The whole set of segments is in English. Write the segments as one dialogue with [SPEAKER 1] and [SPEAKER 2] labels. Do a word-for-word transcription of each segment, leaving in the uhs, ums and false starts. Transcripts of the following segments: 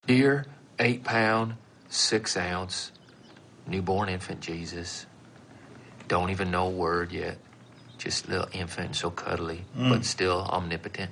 [SPEAKER 1] Dear eight pound, six ounce, newborn infant Jesus. Don't even know a word yet. Just a little infant, so cuddly, mm. but still omnipotent.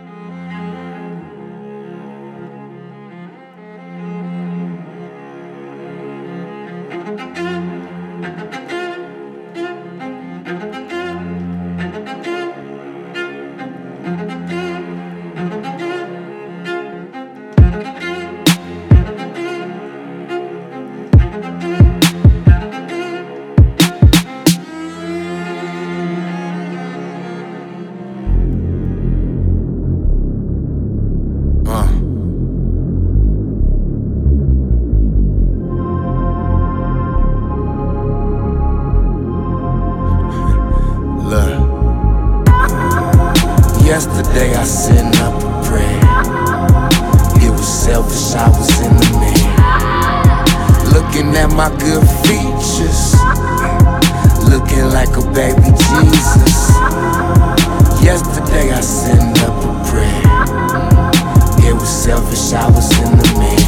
[SPEAKER 2] Yesterday I sent up a prayer. It was selfish, I was in the mirror, looking at my good features, looking like a baby Jesus. Yesterday I sent up a prayer. It was selfish, I was in the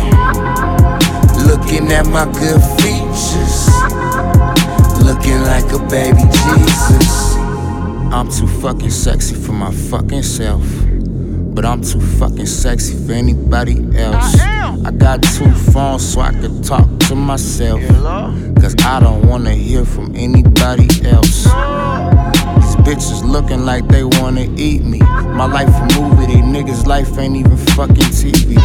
[SPEAKER 2] mirror, looking at my good features, looking like a baby Jesus. I'm too fucking sexy for my fucking self, but I'm too fucking sexy for anybody else. I, I got two phones so I can talk to myself, cause I don't wanna hear from anybody else. These bitches looking like they wanna eat me. My life a movie, they niggas' life ain't even fucking T V.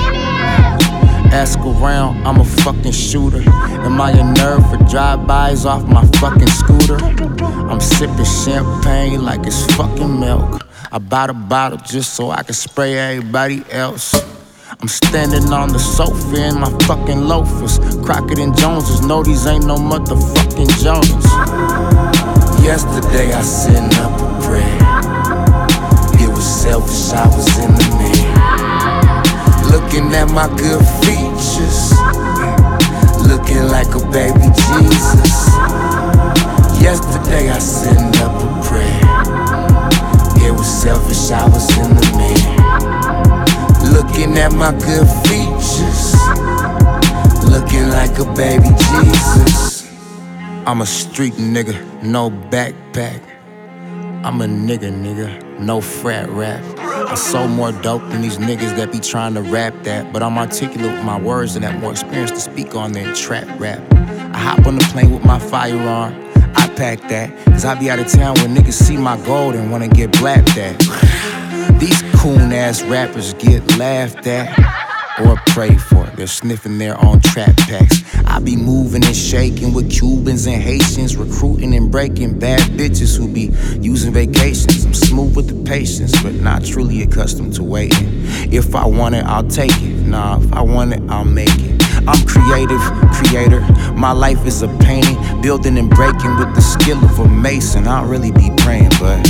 [SPEAKER 2] Ask around, I'm a fucking shooter. Am I a nerd for drive-bys off my fucking scooter? I'm sipping champagne like it's fucking milk. I bought a bottle just so I can spray everybody else. I'm standing on the sofa in my fucking loafers. Crockett and Joneses, no, these ain't no motherfucking Jones. Yesterday I sent up a prayer. It was selfish, I was in the mirror, looking at my good features, looking like a baby Jesus. Yesterday I sent up a prayer. It was selfish, I was in the mirror, looking at my good features, looking like a baby Jesus. I'm a street nigga, no backpack. I'm a nigga, nigga, no frat rap. I sold more dope than these niggas that be trying to rap that, but I'm articulate with my words and have more experience to speak on than trap rap. I hop on the plane with my firearm, I pack that, cause I be out of town when niggas see my gold and wanna get blapped at. These coon ass rappers get laughed at or prayed for. They're sniffing their own trap packs. I be moving and shaking with Cubans and Haitians, recruiting and breaking bad bitches who be using vacations. I'm smooth with the patience, but not truly accustomed to waiting. If I want it, I'll take it. Nah, if I want it, I'll make it. I'm creative, creator. My life is a painting, building and breaking with the skill of a mason. I don't really be praying, but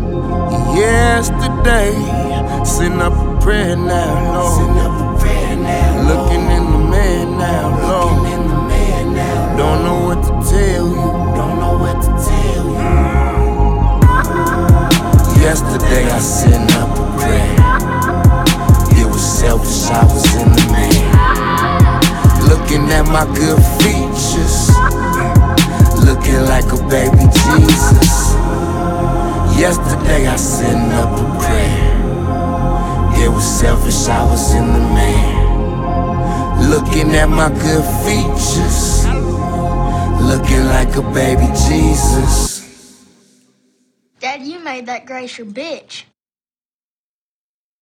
[SPEAKER 2] yesterday, send up a prayer now, Lord. Looking in the mirror now, Lord. Don't know what to tell you. Don't know what to tell you. Yesterday I sent up a prayer. It was selfish, I was in the mirror, looking at my good features, looking like a baby Jesus. Yesterday I sent up a prayer. It was selfish, I was in the mirror, looking at my good features, looking like a baby Jesus.
[SPEAKER 3] Dad, you made that Grace your bitch.